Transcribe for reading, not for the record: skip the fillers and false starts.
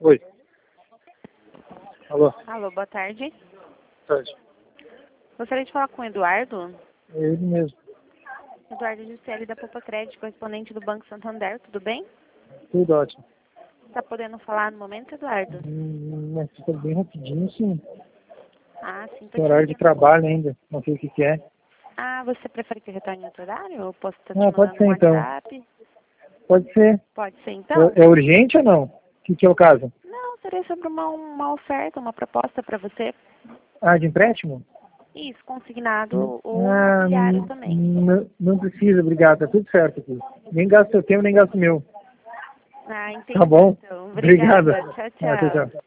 Oi. Alô. Alô, boa tarde. Boa tarde. Gostaria de falar com o Eduardo. É ele mesmo. Eduardo Giuselli, da Poupa Crédito, correspondente do Banco Santander, tudo bem? Tudo ótimo. Está podendo falar no momento, Eduardo? Mas fica bem rapidinho, sim. Ah, sim, tô Tem te horário de ligando. trabalho ainda. Não sei o que é. Ah, você prefere que eu retorne em outro horário? Eu posso estar te Ah, pode mandando ser um então. WhatsApp? Pode ser. Pode ser então? É urgente ou não? O que é o caso? Não, seria sobre uma oferta, uma proposta para você. Ah, de empréstimo? Isso, consignado ou Ah, imobiliário também. não precisa, obrigado. Tá tudo certo aqui. Nem gasto seu tempo, nem gasto meu. Ah, Tá entendi bom? então. Obrigado. Obrigada. Tchau, Ah, tchau, tchau. tchau.